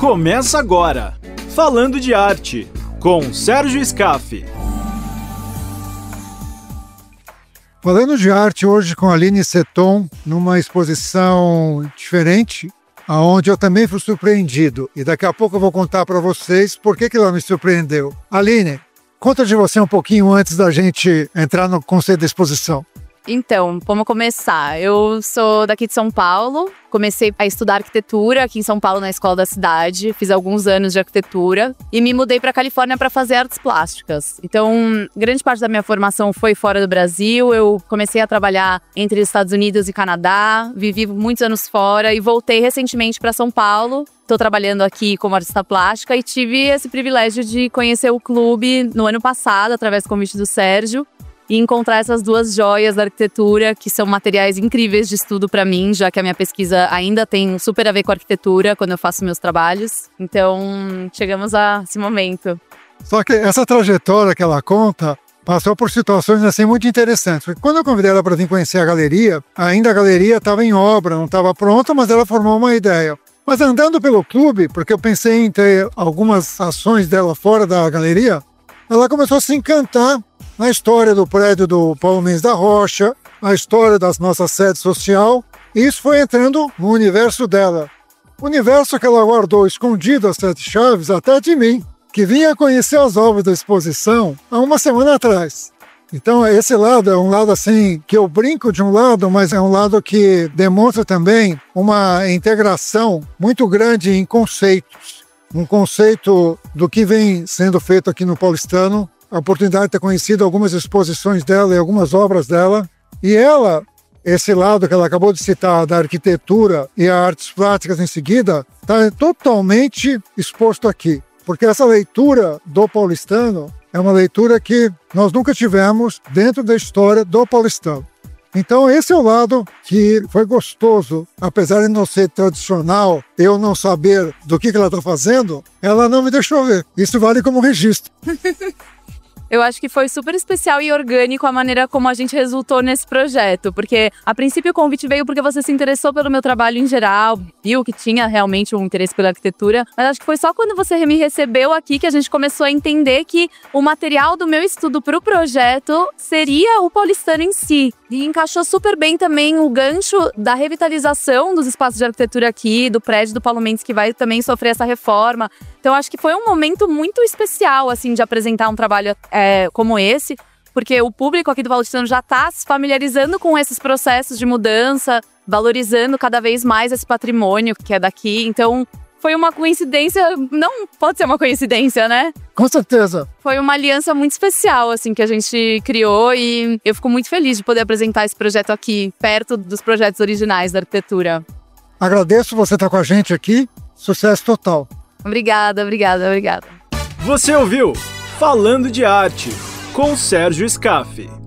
Começa agora, Falando de Arte, com Sérgio Scaffi. Falando de arte hoje com a Aline Seton, numa exposição diferente, onde eu também fui surpreendido. E daqui a pouco eu vou contar para vocês por que ela me surpreendeu. Aline, conta de você um pouquinho antes da gente entrar no conceito da exposição. Então, vamos começar. Eu sou daqui de São Paulo, comecei a estudar arquitetura aqui em São Paulo, na Escola da Cidade, fiz alguns anos de arquitetura e me mudei para a Califórnia para fazer artes plásticas. Então, grande parte da minha formação foi fora do Brasil, eu comecei a trabalhar entre Estados Unidos e Canadá, vivi muitos anos fora e voltei recentemente para São Paulo. Estou trabalhando aqui como artista plástica e tive esse privilégio de conhecer o clube no ano passado, através do convite do Sérgio, e encontrar essas duas joias da arquitetura, que são materiais incríveis de estudo para mim, já que a minha pesquisa ainda tem super a ver com arquitetura quando eu faço meus trabalhos. Então, chegamos a esse momento. Só que essa trajetória que ela conta passou por situações assim muito interessantes. Porque quando eu convidei ela para vir conhecer a galeria, ainda a galeria estava em obra, não estava pronta, mas ela formou uma ideia. Mas andando pelo clube, porque eu pensei em ter algumas ações dela fora da galeria, ela começou a se encantar na história do prédio do Paulo Mendes da Rocha, a história da nossa sede social, e isso foi entrando no universo dela. Universo que ela guardou escondido às sete chaves até de mim, que vinha conhecer as obras da exposição há uma semana atrás. Então esse lado é um lado assim, que eu brinco de um lado, mas é um lado que demonstra também uma integração muito grande em conceitos. Um conceito do que vem sendo feito aqui no Paulistano, a oportunidade de ter conhecido algumas exposições dela e algumas obras dela. E ela, esse lado que ela acabou de citar, da arquitetura e as artes plásticas em seguida, está totalmente exposto aqui. Porque essa leitura do paulistano é uma leitura que nós nunca tivemos dentro da história do paulistano. Então esse é o lado que foi gostoso, apesar de não ser tradicional, eu não saber do que ela está fazendo, ela não me deixou ver. Isso vale como registro. Eu acho que foi super especial e orgânico a maneira como a gente resultou nesse projeto, porque a princípio o convite veio porque você se interessou pelo meu trabalho em geral, viu que tinha realmente um interesse pela arquitetura, mas acho que foi só quando você me recebeu aqui que a gente começou a entender que o material do meu estudo para o projeto seria o paulistano em si. E encaixou super bem também o gancho da revitalização dos espaços de arquitetura aqui, do prédio do Paulo Mendes, que vai também sofrer essa reforma. Então acho que foi um momento muito especial, assim, de apresentar um trabalho como esse, porque o público aqui do Paulistano já está se familiarizando com esses processos de mudança, valorizando cada vez mais esse patrimônio que é daqui. Então foi uma coincidência, não pode ser uma coincidência, né? Com certeza. Foi uma aliança muito especial, assim, que a gente criou e eu fico muito feliz de poder apresentar esse projeto aqui, perto dos projetos originais da arquitetura. Agradeço você estar com a gente aqui. Sucesso total. Obrigada. Você ouviu Falando de Arte, com Sérgio Scaffi.